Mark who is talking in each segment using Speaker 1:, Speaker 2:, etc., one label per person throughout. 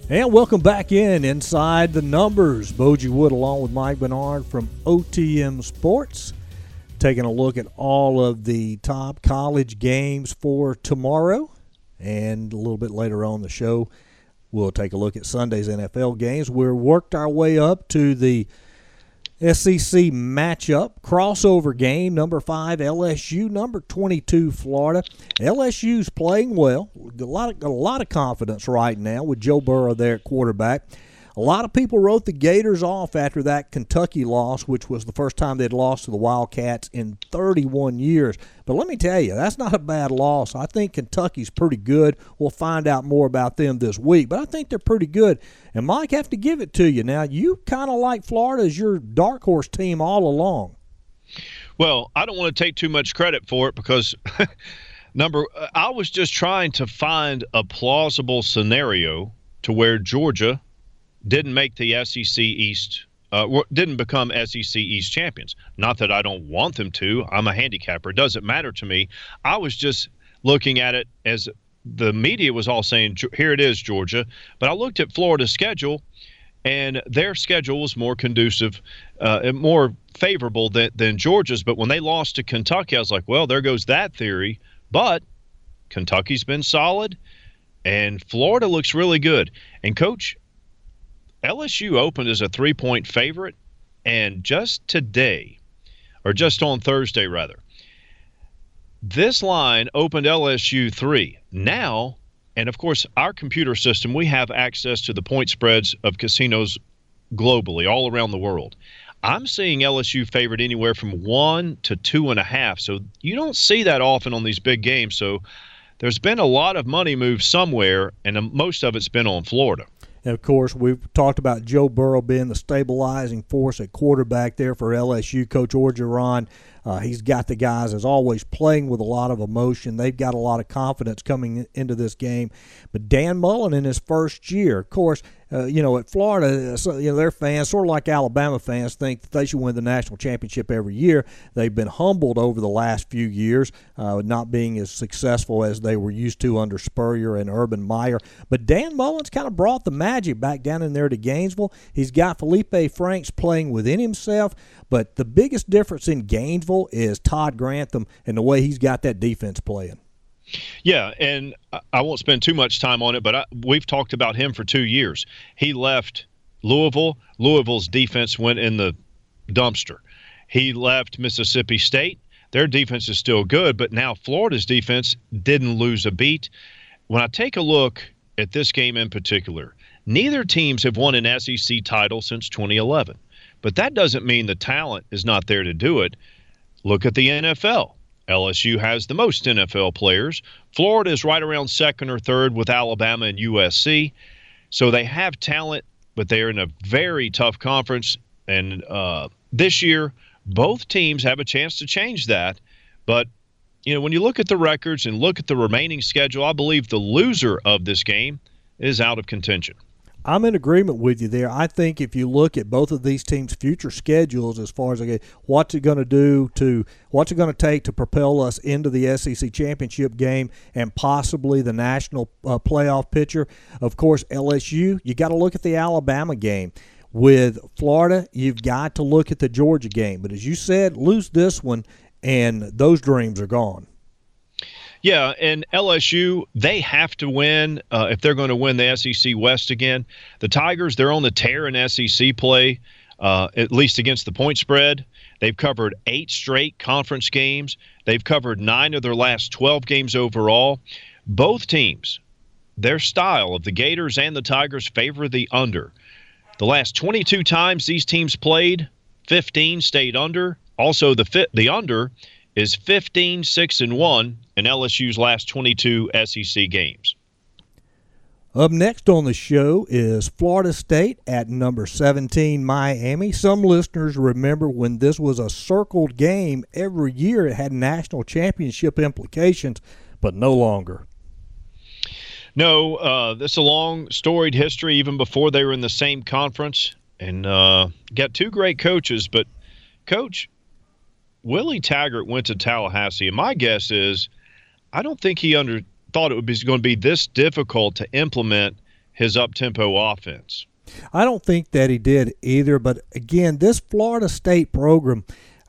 Speaker 1: And welcome back inside the numbers. Bogie Wood along with Mike Bernard from OTM Sports, taking a look at all of the top college games for tomorrow. And a little bit later on the show, we'll take a look at Sunday's NFL games. We've worked our way up to the SEC matchup, crossover game, number 5 LSU, number 22 Florida. LSU's playing well, a lot of confidence right now with Joe Burrow there at quarterback. A lot of people wrote the Gators off after that Kentucky loss, which was the first time they'd lost to the Wildcats in 31 years. But let me tell you, that's not a bad loss. I think Kentucky's pretty good. We'll find out more about them this week, but I think they're pretty good. And, Mike, I have to give it to you. Now, you kind of like Florida as your dark horse team all along.
Speaker 2: Well, I don't want to take too much credit for it because I was just trying to find a plausible scenario to where Georgia didn't make the SEC East, didn't become SEC East champions. Not that I don't want them to. I'm a handicapper. It doesn't matter to me. I was just looking at it as the media was all saying, here it is, Georgia. But I looked at Florida's schedule, and their schedule was more conducive, more favorable than Georgia's. But when they lost to Kentucky, I was like, well, there goes that theory. But Kentucky's been solid, and Florida looks really good. And, Coach, LSU opened as a 3-point favorite, and just today, or just on Thursday rather, this line opened LSU 3. Now, and of course, our computer system, we have access to the point spreads of casinos globally, all around the world. I'm seeing LSU favored anywhere from 1 to 2.5, so you don't see that often on these big games. So there's been a lot of money moved somewhere, and most of it's been on Florida.
Speaker 1: And, of course, we've talked about Joe Burrow being the stabilizing force at quarterback there for LSU. Coach Orgeron, he's got the guys, as always, playing with a lot of emotion. They've got a lot of confidence coming into this game. But Dan Mullen in his first year, of course, at Florida, their fans, sort of like Alabama fans, think that they should win the national championship every year. They've been humbled over the last few years, not being as successful as they were used to under Spurrier and Urban Meyer. But Dan Mullen's kind of brought the magic back down in there to Gainesville. He's got Felipe Franks playing within himself, but the biggest difference in Gainesville is Todd Grantham and the way he's got that defense playing.
Speaker 2: Yeah, and I won't spend too much time on it, but we've talked about him for 2 years. He left Louisville. Louisville's defense went in the dumpster. He left Mississippi State. Their defense is still good, but now Florida's defense didn't lose a beat. When I take a look at this game in particular, neither teams have won an SEC title since 2011. But that doesn't mean the talent is not there to do it. Look at the NFL. LSU has the most NFL players. Florida is right around second or third with Alabama and USC. So they have talent, but they're in a very tough conference. And this year, both teams have a chance to change that. But, when you look at the records and look at the remaining schedule, I believe the loser of this game is out of contention.
Speaker 1: I'm in agreement with you there. I think if you look at both of these teams' future schedules as far as what's it going to take to propel us into the SEC championship game and possibly the national playoff picture, of course, LSU, you got to look at the Alabama game. With Florida, you've got to look at the Georgia game. But as you said, lose this one, and those dreams are gone.
Speaker 2: Yeah, and LSU, they have to win if they're going to win the SEC West again. The Tigers, they're on the tear in SEC play, at least against the point spread. They've covered 8 straight conference games. They've covered 9 of their last 12 games overall. Both teams, their style of the Gators and the Tigers favor the under. The last 22 times these teams played, 15 stayed under. Also, the under is 15-6-1 in LSU's last 22 SEC games.
Speaker 1: Up next on the show is Florida State at number 17, Miami. Some listeners remember when this was a circled game every year. It had national championship implications, but no longer.
Speaker 2: No, this is a long, storied history, even before they were in the same conference. And got 2 great coaches, but, Coach, Willie Taggart went to Tallahassee, and my guess is I don't think he thought it was going to be this difficult to implement his up-tempo offense.
Speaker 1: I don't think that he did either, but again, this Florida State program,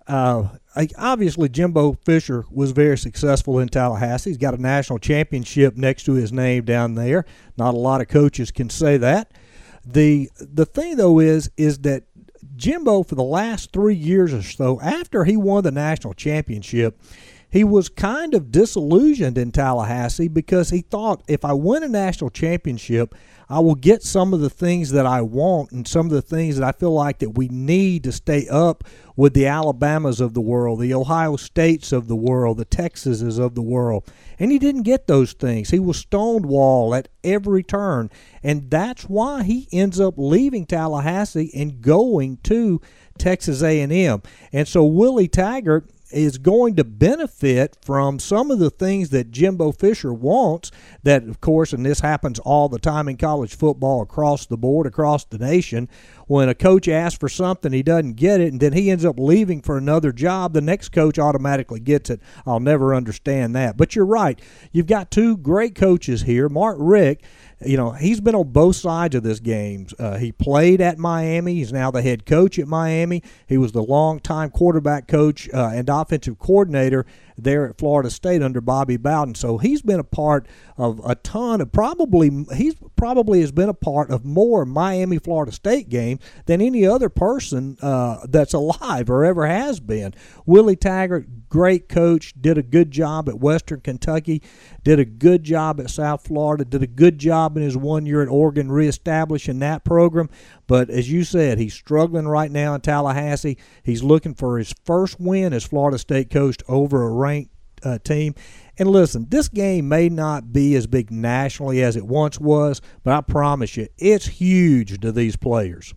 Speaker 1: obviously Jimbo Fisher was very successful in Tallahassee. He's got a national championship next to his name down there. Not a lot of coaches can say that. The thing, though, is that Jimbo, for the last 3 years or so, after he won the national championship, he was kind of disillusioned in Tallahassee because he thought, if I win a national championship, I will get some of the things that I want and some of the things that I feel like that we need to stay up with the Alabamas of the world, the Ohio States of the world, the Texases of the world. And he didn't get those things. He was stonewalled at every turn. And that's why he ends up leaving Tallahassee and going to Texas A&M. And so Willie Taggart is going to benefit from some of the things that Jimbo Fisher wants, that, of course, and this happens all the time in college football across the board, across the nation. When a coach asks for something, he doesn't get it, and then he ends up leaving for another job, the next coach automatically gets it. I'll never understand that. But you're right. You've got two great coaches here. Mark Richt, he's been on both sides of this game. He played at Miami. He's now the head coach at Miami. He was the longtime quarterback coach and offensive coordinator there at Florida State under Bobby Bowden. So he's been a part of a ton of he probably has been a part of more Miami Florida State games than any other person that's alive or ever has been. Willie Taggart, great coach, did a good job at Western Kentucky, did a good job at South Florida, did a good job in his 1 year at Oregon reestablishing that program. But as you said, he's struggling right now in Tallahassee. He's looking for his first win as Florida State coach over a ranked team. And listen, this game may not be as big nationally as it once was, but I promise you, it's huge to these players.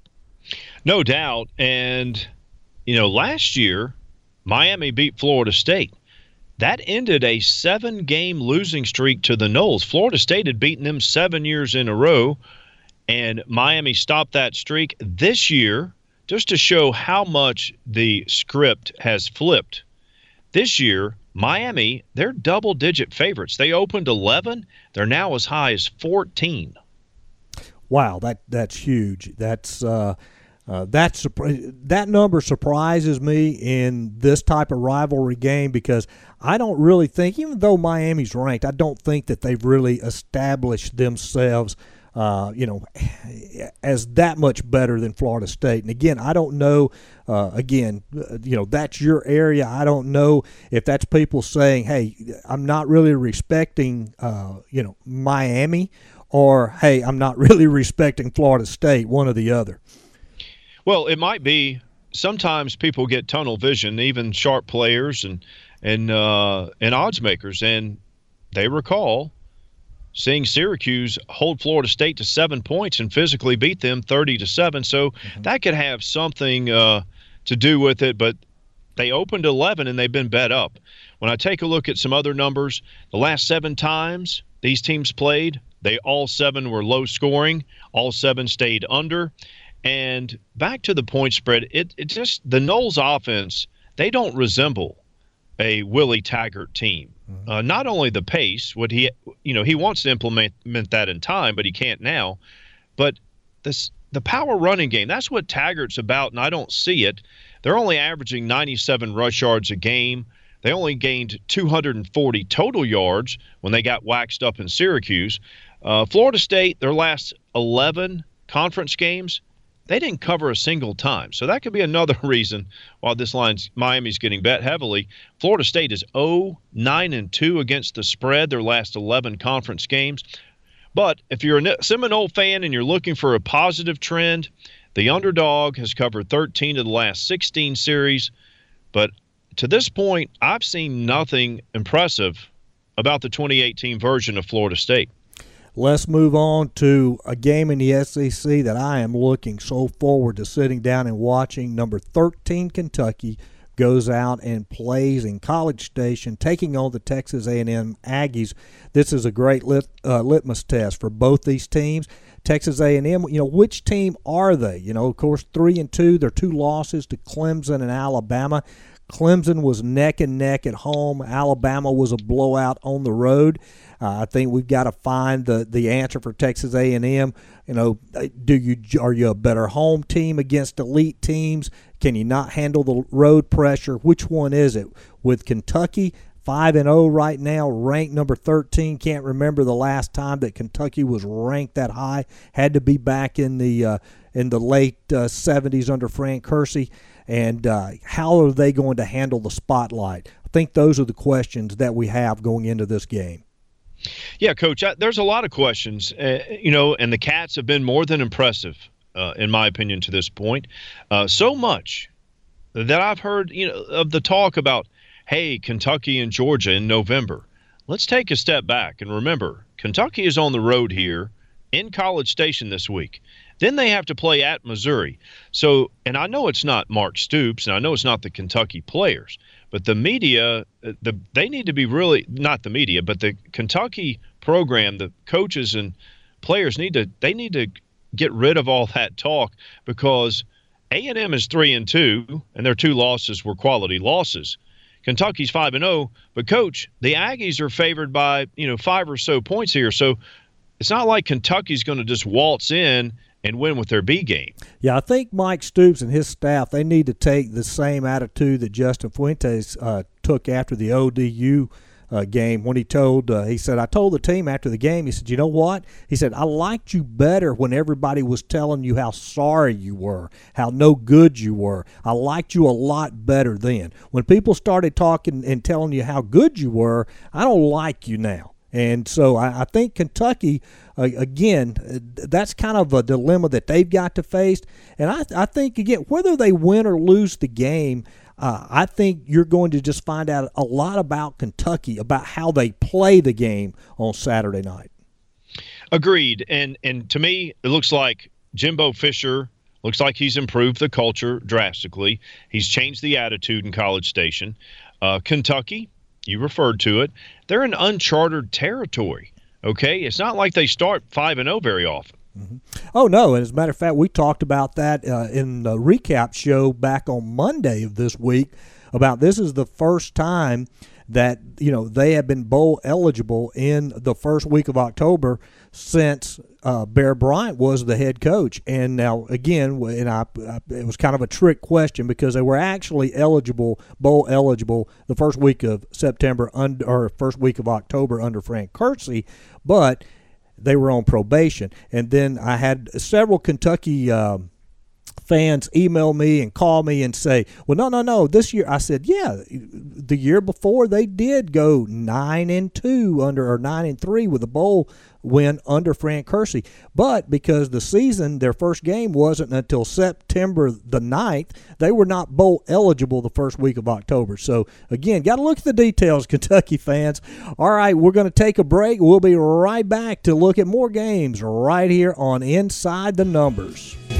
Speaker 2: No doubt. And, last year, Miami beat Florida State. That ended a 7-game losing streak to the Noles. Florida State had beaten them 7 years in a row, and Miami stopped that streak this year, just to show how much the script has flipped. This year, Miami, they're double-digit favorites. They opened 11. They're now as high as 14.
Speaker 1: Wow, that's huge. That number surprises me in this type of rivalry game because I don't really think, even though Miami's ranked, I don't think that they've really established themselves as that much better than Florida State. And again, I don't know, that's your area. I don't know if that's people saying, hey, I'm not really respecting, Miami, or, hey, I'm not really respecting Florida State, one or the other.
Speaker 2: Well, it might be sometimes people get tunnel vision, even sharp players and odds makers, and they recall seeing Syracuse hold Florida State to 7 points and physically beat them 30-7. So that could have something to do with it, but they opened 11 and they've been bet up. When I take a look at some other numbers, the last 7 times these teams played, all 7 were low scoring, all 7 stayed under. And back to the point spread, it just, the Noles offense, they don't resemble a Willie Taggart team. Not only the pace, he wants to implement that in time, but he can't now. But the power running game, that's what Taggart's about, and I don't see it. They're only averaging 97 rush yards a game. They only gained 240 total yards when they got waxed up in Syracuse. Florida State, their last 11 conference games, they didn't cover a single time. So that could be another reason why Miami's getting bet heavily. Florida State is 0-9-2 against the spread, their last 11 conference games. But if you're a Seminole fan and you're looking for a positive trend, the underdog has covered 13 of the last 16 series. But to this point, I've seen nothing impressive about the 2018 version of Florida State.
Speaker 1: Let's move on to a game in the SEC that I am looking so forward to sitting down and watching. Number 13 Kentucky goes out and plays in College Station, taking on the Texas A&M Aggies. This is a great litmus test for both these teams. Texas A&M, which team are they? Of course, 3-2. Their 2 losses to Clemson and Alabama. Clemson was neck and neck at home. Alabama was a blowout on the road. I think we've got to find the answer for Texas A&M. You know, are you a better home team against elite teams? Can you not handle the road pressure? Which one is it? With Kentucky 5-0 right now, ranked number 13. Can't remember the last time that Kentucky was ranked that high. Had to be back in the late 70s under Frank Kersey. And how are they going to handle the spotlight? I think those are the questions that we have going into this game.
Speaker 2: Yeah, Coach, there's a lot of questions, and the Cats have been more than impressive, in my opinion, to this point. So much that I've heard, of the talk about, hey, Kentucky and Georgia in November. Let's take a step back and remember, Kentucky is on the road here in College Station this week. Then they have to play at Missouri. So, and I know it's not Mark Stoops, and I know it's not the Kentucky players, but the media, they need to be really, not the media, but the Kentucky program, the coaches and players need to get rid of all that talk, because A&M is 3-2, and their 2 losses were quality losses. Kentucky's 5-0, but Coach, the Aggies are favored by 5 or so points here. So it's not like Kentucky's going to just waltz in and win with their B game. Yeah,
Speaker 1: I think Mike Stoops and his staff, they need to take the same attitude that Justin Fuentes took after the ODU game when he said, I told the team after the game, he said, you know what? He said, I liked you better when everybody was telling you how sorry you were, how no good you were. I liked you a lot better then. When people started talking and telling you how good you were, I don't like you now. And so I think Kentucky, again, that's kind of a dilemma that they've got to face. And I think, again, whether they win or lose the game, I think you're going to just find out a lot about Kentucky, about how they play the game on Saturday night.
Speaker 2: Agreed. And to me, it looks like Jimbo Fisher looks like he's improved the culture drastically. He's changed the attitude in College Station. Kentucky, you referred to it, they're in uncharted territory, okay? It's not like they start 5-0 very often.
Speaker 1: Mm-hmm. Oh, no, and as a matter of fact, we talked about that in the recap show back on Monday of this week, about this is the first time that, they have been bowl eligible in the first week of October since Bear Bryant was the head coach. And now, again, it was kind of a trick question because they were actually bowl eligible the first week of September or first week of October under Frank Kersey, but they were on probation. And then I had several Kentucky fans email me and call me and say, well, no, this year. I said, yeah, the year before they did go 9-2 or 9-3 with a bowl win under Frank Kersey. But because the season, their first game wasn't until September the 9th, they were not bowl eligible the first week of October. So, again, got to look at the details, Kentucky fans. All right, we're going to take a break. We'll be right back to look at more games right here on Inside the Numbers.